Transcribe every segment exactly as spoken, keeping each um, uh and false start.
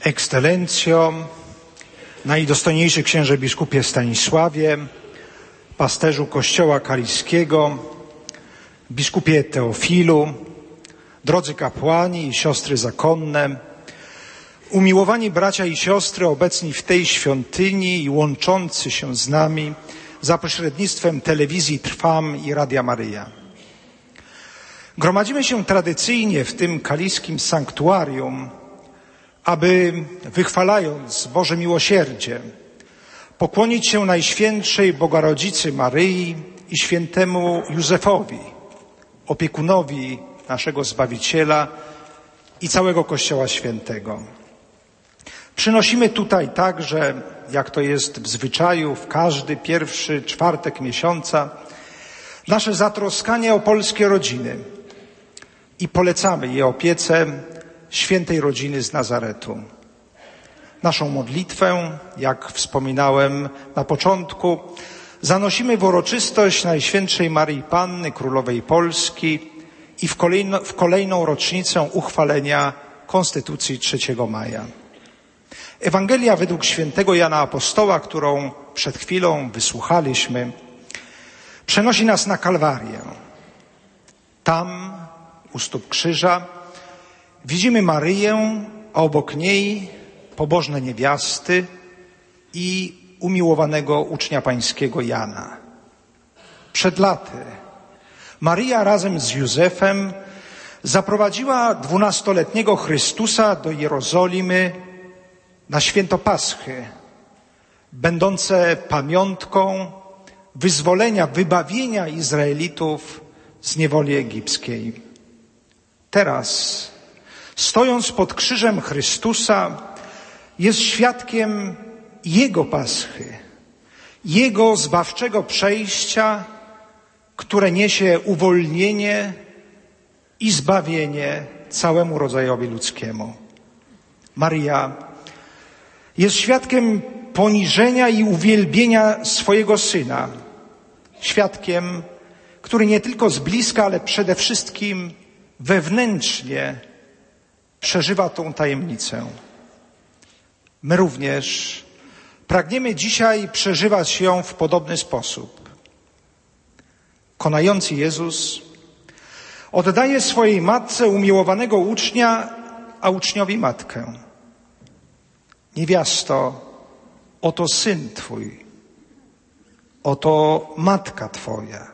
Ekscelencjo, najdostojniejszy księże biskupie Stanisławie, pasterzu Kościoła Kaliskiego, biskupie Teofilu, drodzy kapłani i siostry zakonne, umiłowani bracia i siostry obecni w tej świątyni i łączący się z nami za pośrednictwem telewizji Trwam i Radia Maryja. Gromadzimy się tradycyjnie w tym kaliskim sanktuarium, aby, wychwalając Boże miłosierdzie, pokłonić się Najświętszej Bogorodzicy Maryi i świętemu Józefowi, opiekunowi naszego Zbawiciela i całego Kościoła Świętego. Przynosimy tutaj także, jak to jest w zwyczaju, w każdy pierwszy czwartek miesiąca, nasze zatroskanie o polskie rodziny i polecamy je opiece świętej rodziny z Nazaretu. Naszą modlitwę, jak wspominałem na początku, zanosimy w uroczystość Najświętszej Maryi Panny, Królowej Polski i w, kolejno, w kolejną rocznicę uchwalenia Konstytucji trzeciego maja. Ewangelia według świętego Jana Apostoła, którą przed chwilą wysłuchaliśmy, przenosi nas na Kalwarię. Tam, u stóp krzyża, widzimy Maryję, a obok niej pobożne niewiasty i umiłowanego ucznia pańskiego Jana. Przed laty Maryja razem z Józefem zaprowadziła dwunastoletniego Chrystusa do Jerozolimy na święto Paschy, będące pamiątką wyzwolenia, wybawienia Izraelitów z niewoli egipskiej. Teraz, stojąc pod krzyżem Chrystusa, jest świadkiem Jego Paschy, Jego zbawczego przejścia, które niesie uwolnienie i zbawienie całemu rodzajowi ludzkiemu. Maryja jest świadkiem poniżenia i uwielbienia swojego Syna, świadkiem, który nie tylko z bliska, ale przede wszystkim wewnętrznie przeżywa tą tajemnicę. My również pragniemy dzisiaj przeżywać ją w podobny sposób. Konający Jezus oddaje swojej matce umiłowanego ucznia, a uczniowi matkę. Niewiasto, oto syn Twój, oto matka Twoja.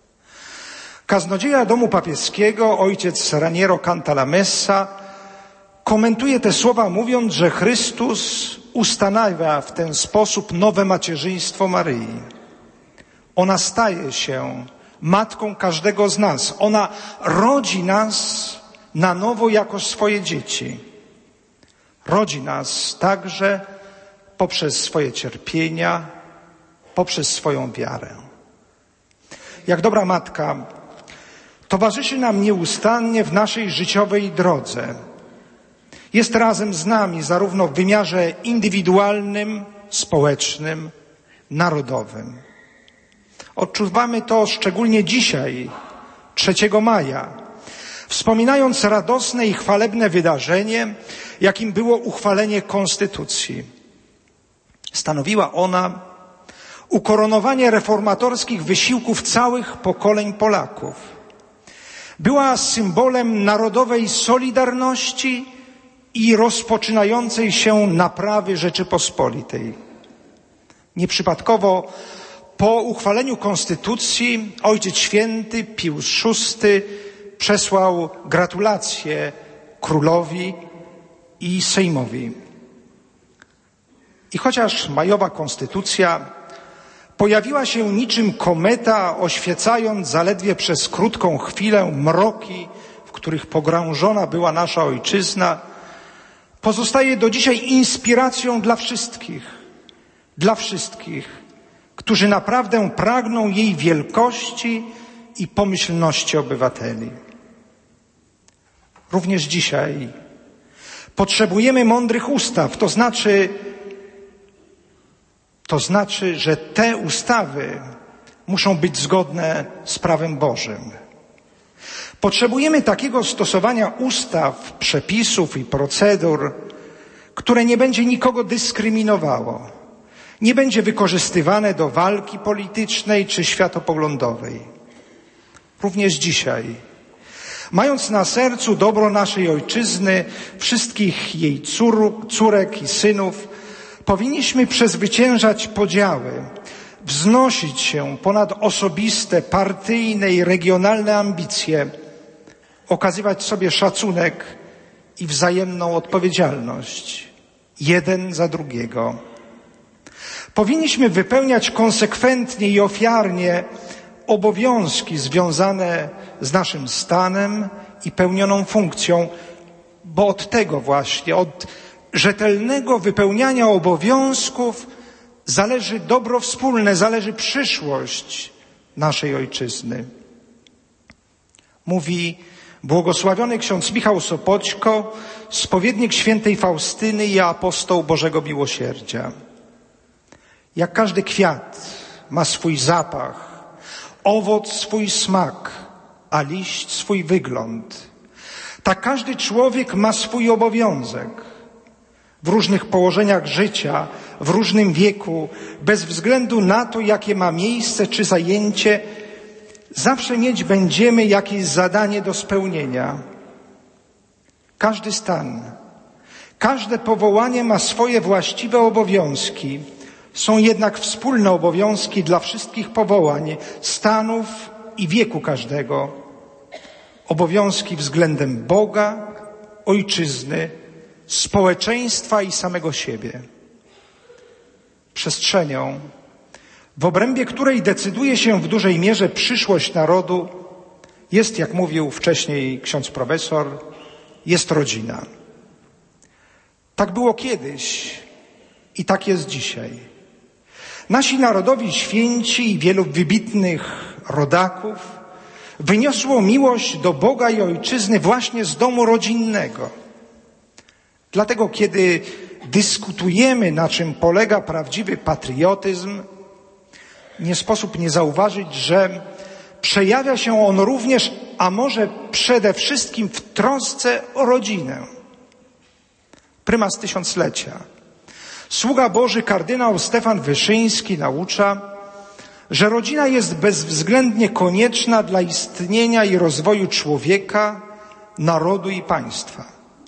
Kaznodzieja domu papieskiego, ojciec Raniero Cantalamessa, komentuje te słowa mówiąc, że Chrystus ustanawia w ten sposób nowe macierzyństwo Maryi. Ona staje się matką każdego z nas. Ona rodzi nas na nowo jako swoje dzieci. Rodzi nas także poprzez swoje cierpienia, poprzez swoją wiarę. Jak dobra matka towarzyszy nam nieustannie w naszej życiowej drodze. Jest razem z nami zarówno w wymiarze indywidualnym, społecznym, narodowym. Odczuwamy to szczególnie dzisiaj, trzeciego maja, wspominając radosne i chwalebne wydarzenie, jakim było uchwalenie Konstytucji. Stanowiła ona ukoronowanie reformatorskich wysiłków całych pokoleń Polaków. Była symbolem narodowej solidarności i rozpoczynającej się naprawy Rzeczypospolitej. Nieprzypadkowo po uchwaleniu Konstytucji Ojciec Święty Pius szósty przesłał gratulacje królowi i Sejmowi. I chociaż majowa Konstytucja pojawiła się niczym kometa, oświecając zaledwie przez krótką chwilę mroki, w których pogrążona była nasza ojczyzna, pozostaje do dzisiaj inspiracją dla wszystkich, dla wszystkich, którzy naprawdę pragną jej wielkości i pomyślności obywateli. Również dzisiaj potrzebujemy mądrych ustaw, to znaczy, to znaczy, że te ustawy muszą być zgodne z prawem Bożym. Potrzebujemy takiego stosowania ustaw, przepisów i procedur, które nie będzie nikogo dyskryminowało, nie będzie wykorzystywane do walki politycznej czy światopoglądowej. Również dzisiaj, mając na sercu dobro naszej ojczyzny, wszystkich jej cór, córek i synów, powinniśmy przezwyciężać podziały, wznosić się ponad osobiste, partyjne i regionalne ambicje, okazywać sobie szacunek i wzajemną odpowiedzialność, jeden za drugiego. Powinniśmy wypełniać konsekwentnie i ofiarnie obowiązki związane z naszym stanem i pełnioną funkcją, bo od tego właśnie, od rzetelnego wypełniania obowiązków zależy dobro wspólne, zależy przyszłość naszej ojczyzny. Mówi błogosławiony ksiądz Michał Sopoćko, spowiednik świętej Faustyny i apostoł Bożego Miłosierdzia. Jak każdy kwiat ma swój zapach, owoc swój smak, a liść swój wygląd, tak każdy człowiek ma swój obowiązek. W różnych położeniach życia, w różnym wieku, bez względu na to, jakie ma miejsce czy zajęcie, zawsze mieć będziemy jakieś zadanie do spełnienia. Każdy stan, każde powołanie ma swoje właściwe obowiązki. Są jednak wspólne obowiązki dla wszystkich powołań, stanów i wieku każdego. Obowiązki względem Boga, ojczyzny, społeczeństwa i samego siebie. Przestrzenią, w obrębie której decyduje się w dużej mierze przyszłość narodu, jest, jak mówił wcześniej ksiądz profesor, jest rodzina. Tak było kiedyś i tak jest dzisiaj. Nasi narodowi święci i wielu wybitnych rodaków wyniosło miłość do Boga i ojczyzny właśnie z domu rodzinnego. Dlatego, kiedy dyskutujemy, na czym polega prawdziwy patriotyzm, nie sposób nie zauważyć, że przejawia się on również, a może przede wszystkim w trosce o rodzinę. Prymas tysiąclecia, sługa Boży kardynał Stefan Wyszyński naucza, że rodzina jest bezwzględnie konieczna dla istnienia i rozwoju człowieka, narodu i państwa.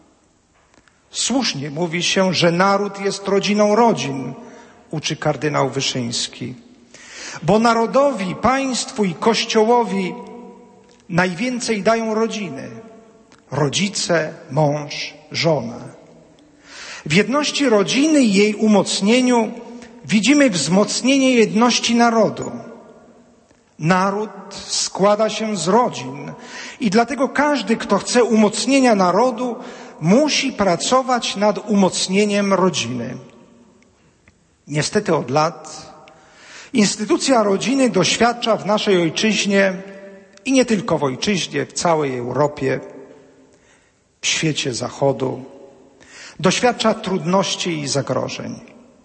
Słusznie mówi się, że naród jest rodziną rodzin, uczy kardynał Wyszyński. Bo narodowi, państwu i Kościołowi najwięcej dają rodziny. Rodzice, mąż, żona. W jedności rodziny i jej umocnieniu widzimy wzmocnienie jedności narodu. Naród składa się z rodzin i dlatego każdy, kto chce umocnienia narodu, musi pracować nad umocnieniem rodziny. Niestety od lat instytucja rodziny doświadcza w naszej ojczyźnie i nie tylko w ojczyźnie, w całej Europie, w świecie Zachodu, doświadcza trudności i zagrożeń.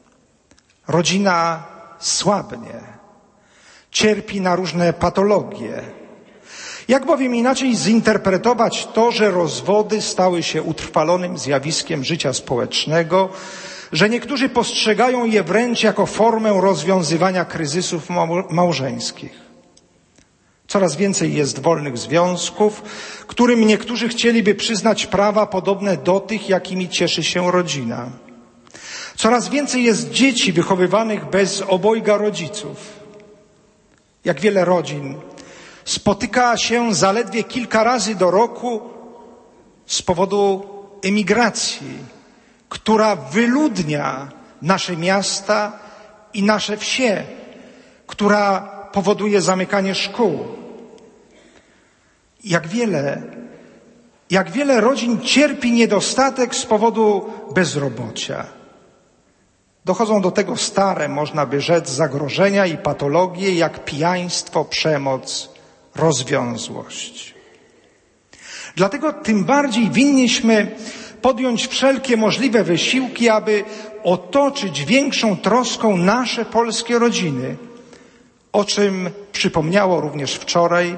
Rodzina słabnie, cierpi na różne patologie. Jak bowiem inaczej zinterpretować to, że rozwody stały się utrwalonym zjawiskiem życia społecznego, że niektórzy postrzegają je wręcz jako formę rozwiązywania kryzysów małżeńskich. Coraz więcej jest wolnych związków, którym niektórzy chcieliby przyznać prawa podobne do tych, jakimi cieszy się rodzina. Coraz więcej jest dzieci wychowywanych bez obojga rodziców. Jak wiele rodzin spotyka się zaledwie kilka razy do roku z powodu emigracji, która wyludnia nasze miasta i nasze wsie, która powoduje zamykanie szkół. Jak wiele, jak wiele rodzin cierpi niedostatek z powodu bezrobocia. Dochodzą do tego stare, można by rzec, zagrożenia i patologie, jak pijaństwo, przemoc, rozwiązłość. Dlatego tym bardziej winniśmy podjąć wszelkie możliwe wysiłki, aby otoczyć większą troską nasze polskie rodziny, o czym przypomniało również wczoraj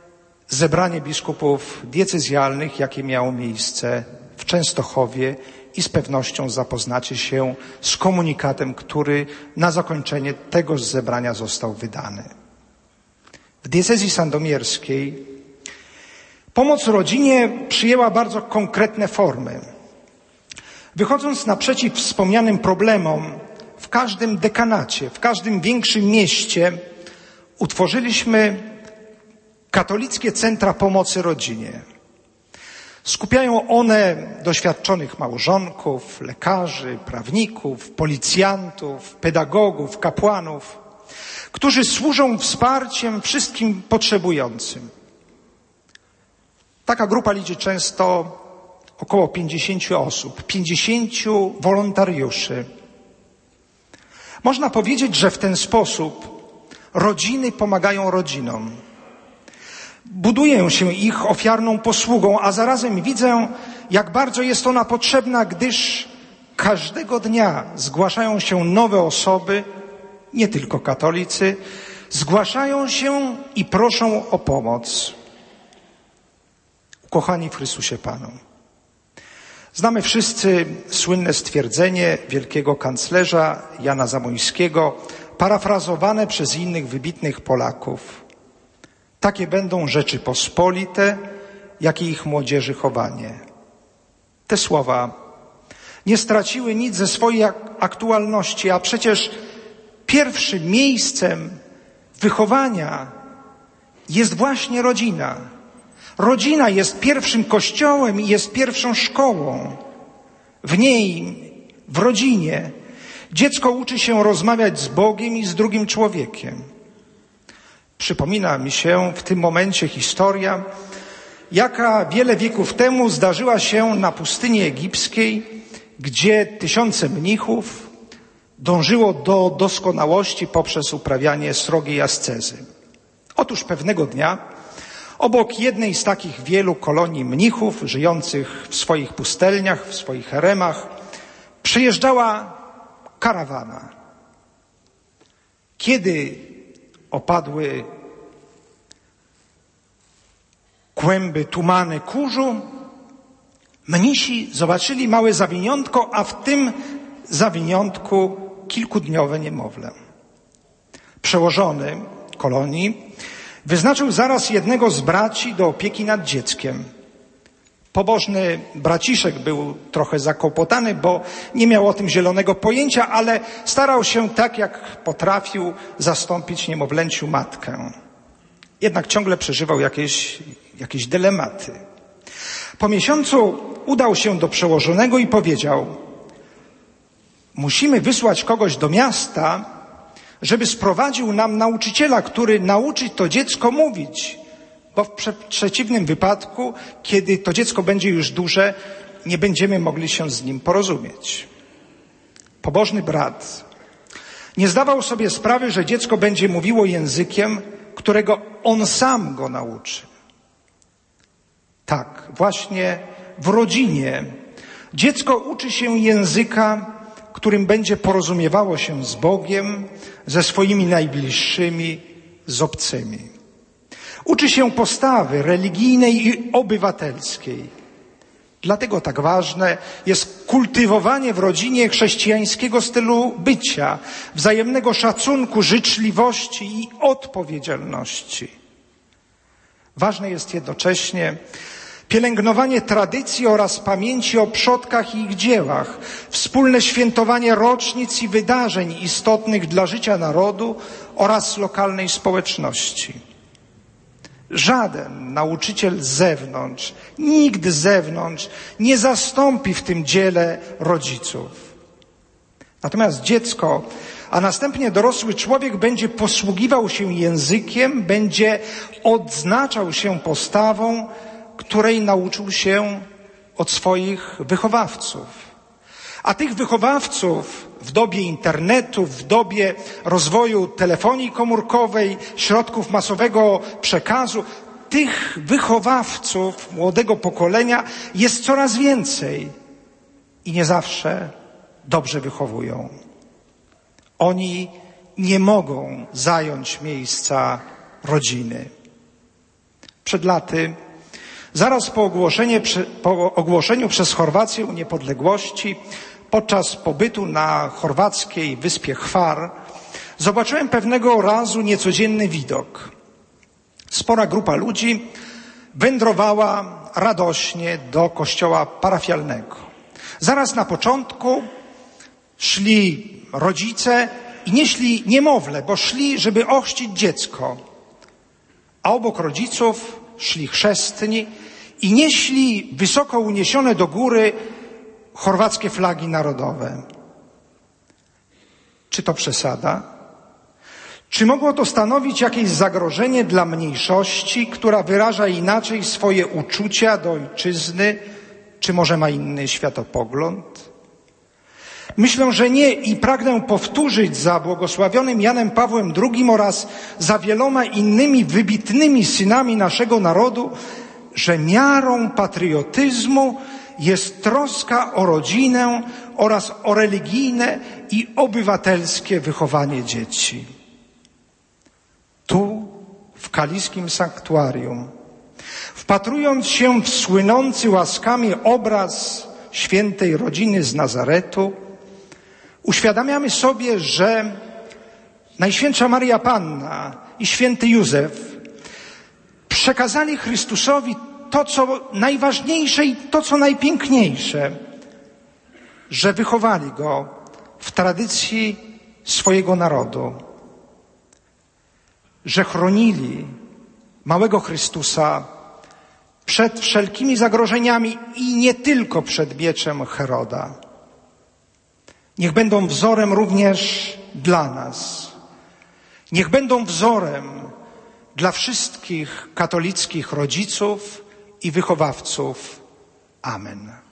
zebranie biskupów diecezjalnych, jakie miało miejsce w Częstochowie i z pewnością zapoznacie się z komunikatem, który na zakończenie tegoż zebrania został wydany. W diecezji sandomierskiej pomoc rodzinie przyjęła bardzo konkretne formy. Wychodząc naprzeciw wspomnianym problemom, w każdym dekanacie, w każdym większym mieście utworzyliśmy katolickie centra pomocy rodzinie. Skupiają one doświadczonych małżonków, lekarzy, prawników, policjantów, pedagogów, kapłanów, którzy służą wsparciem wszystkim potrzebującym. Taka grupa liczy często około pięćdziesięciu osób, pięćdziesięciu wolontariuszy. Można powiedzieć, że w ten sposób rodziny pomagają rodzinom. Buduję się ich ofiarną posługą, a zarazem widzę, jak bardzo jest ona potrzebna, gdyż każdego dnia zgłaszają się nowe osoby, nie tylko katolicy, zgłaszają się i proszą o pomoc. Ukochani w Chrystusie Panu, znamy wszyscy słynne stwierdzenie wielkiego kanclerza Jana Zamoyskiego, parafrazowane przez innych wybitnych Polaków. Takie będą Rzeczypospolite, jak i ich młodzieży chowanie. Te słowa nie straciły nic ze swojej aktualności, a przecież pierwszym miejscem wychowania jest właśnie rodzina. Rodzina jest pierwszym kościołem i jest pierwszą szkołą. W niej, w rodzinie, dziecko uczy się rozmawiać z Bogiem i z drugim człowiekiem. Przypomina mi się w tym momencie historia, jaka wiele wieków temu zdarzyła się na pustyni egipskiej, gdzie tysiące mnichów dążyło do doskonałości poprzez uprawianie srogiej ascezy. Otóż pewnego dnia obok jednej z takich wielu kolonii mnichów żyjących w swoich pustelniach, w swoich haremach, przyjeżdżała karawana. Kiedy opadły kłęby, tumany kurzu, mnisi zobaczyli małe zawiniątko, a w tym zawiniątku kilkudniowe niemowlę. Przełożony kolonii wyznaczył zaraz jednego z braci do opieki nad dzieckiem. Pobożny braciszek był trochę zakłopotany, bo nie miał o tym zielonego pojęcia, ale starał się tak, jak potrafił, zastąpić niemowlęciu matkę. Jednak ciągle przeżywał jakieś, jakieś dylematy. Po miesiącu udał się do przełożonego i powiedział: musimy wysłać kogoś do miasta, żeby sprowadził nam nauczyciela, który nauczy to dziecko mówić, bo w prze- przeciwnym wypadku, kiedy to dziecko będzie już duże, nie będziemy mogli się z nim porozumieć. Pobożny brat nie zdawał sobie sprawy, że dziecko będzie mówiło językiem, którego on sam go nauczy. Tak, właśnie w rodzinie dziecko uczy się języka, którym będzie porozumiewało się z Bogiem, ze swoimi najbliższymi, z obcymi. Uczy się postawy religijnej i obywatelskiej. Dlatego tak ważne jest kultywowanie w rodzinie chrześcijańskiego stylu bycia, wzajemnego szacunku, życzliwości i odpowiedzialności. Ważne jest jednocześnie pielęgnowanie tradycji oraz pamięci o przodkach i ich dziełach, wspólne świętowanie rocznic i wydarzeń istotnych dla życia narodu oraz lokalnej społeczności. Żaden nauczyciel z zewnątrz, nikt z zewnątrz nie zastąpi w tym dziele rodziców. Natomiast dziecko, a następnie dorosły człowiek będzie posługiwał się językiem, będzie odznaczał się postawą, której nauczył się od swoich wychowawców. A tych wychowawców w dobie internetu, w dobie rozwoju telefonii komórkowej, środków masowego przekazu, tych wychowawców młodego pokolenia jest coraz więcej i nie zawsze dobrze wychowują. Oni nie mogą zająć miejsca rodziny. Przed laty Zaraz po, po ogłoszeniu przez Chorwację niepodległości, podczas pobytu na chorwackiej wyspie Hvar, zobaczyłem pewnego razu niecodzienny widok. Spora grupa ludzi wędrowała radośnie do kościoła parafialnego. Zaraz na początku szli rodzice i nieśli niemowlę, bo szli, żeby ochrzcić dziecko. A obok rodziców szli chrzestni i nieśli wysoko uniesione do góry chorwackie flagi narodowe. Czy to przesada? Czy mogło to stanowić jakieś zagrożenie dla mniejszości, która wyraża inaczej swoje uczucia do ojczyzny, czy może ma inny światopogląd? Myślę, że nie i pragnę powtórzyć za błogosławionym Janem Pawłem drugim oraz za wieloma innymi wybitnymi synami naszego narodu, że miarą patriotyzmu jest troska o rodzinę oraz o religijne i obywatelskie wychowanie dzieci. Tu, w kaliskim sanktuarium, wpatrując się w słynący łaskami obraz świętej rodziny z Nazaretu, uświadamiamy sobie, że Najświętsza Maria Panna i święty Józef przekazali Chrystusowi to, co najważniejsze i to, co najpiękniejsze, że wychowali Go w tradycji swojego narodu, że chronili małego Chrystusa przed wszelkimi zagrożeniami i nie tylko przed mieczem Heroda. Niech będą wzorem również dla nas. Niech będą wzorem dla wszystkich katolickich rodziców i wychowawców. Amen.